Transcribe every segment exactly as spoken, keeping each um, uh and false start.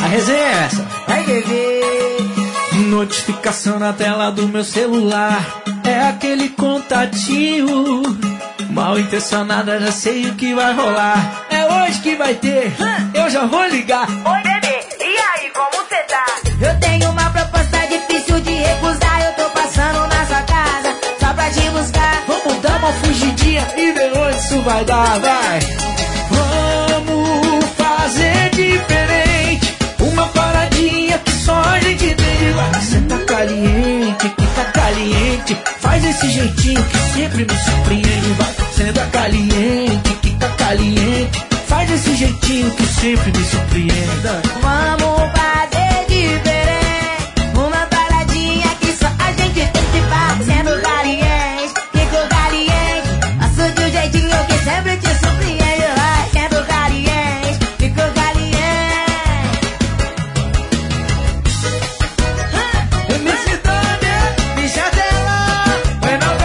A resenha é essa. Vai beber. Notificação na tela do meu celular. É aquele contatinho. Mal intencionada, já sei o que vai rolar. É hoje que vai ter, eu já vou ligar. Oi, bebê, e aí, como cê tá? Eu tenho uma proposta difícil de recusar. Eu tô passando na sua casa, só pra te buscar. Vamos dar uma fugidinha e ver onde isso vai dar, vai. Vamos fazer diferente. Uma paradinha que só a gente entende. Vai, cê tá caliente, que tá caliente. Faz esse jeitinho que sempre me surpreende. Vai, cê tá caliente, que tá caliente. Faz esse jeitinho que sempre me surpreende. Vamos fazer diferente. Uma paradinha que só a gente tem que faz. Sendo caliente, fico caliente. Faço de um jeitinho que sempre te surpreende. Vai, sendo caliente, fico caliente. Felicidade, bicha dela, vai não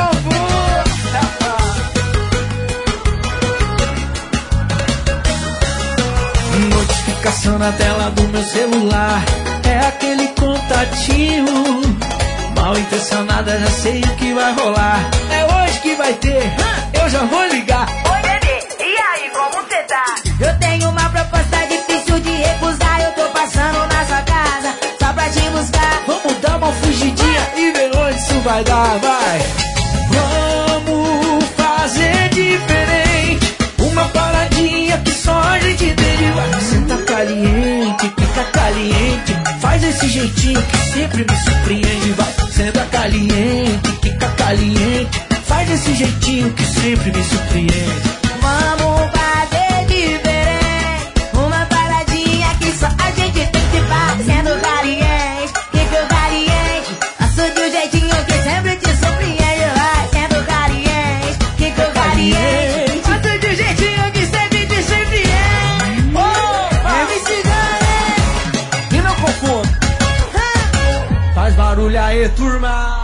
confundo. Notificação na tela do meu celular. É aquele contatinho. Mal intencionada, já sei o que vai rolar. É hoje que vai ter, eu já vou ligar. Oi, bebê, e aí, como cê tá? Eu tenho uma proposta difícil de recusar. Eu tô passando na sua casa, só pra te buscar. Vamos dar uma fugidinha e ver onde isso vai dar, vai. Vamos fazer diferente. Uma paradinha que só a gente entende. Vai, você tá caliente, fica caliente. Faz esse jeitinho que sempre me surpreende. Vai, você tá caliente, fica caliente. Faz esse jeitinho que sempre me surpreende. Vamos fazer diferente. Uma paradinha que só a gente tem que fazer. Sendo caliente, fico caliente. Faço de um jeitinho que sempre te surpreende. Vai, sendo caliente, fico caliente. Faço de um jeitinho que sempre te surpreende. Oh, M C Dani. E não confundo. Faz barulho aí, turma.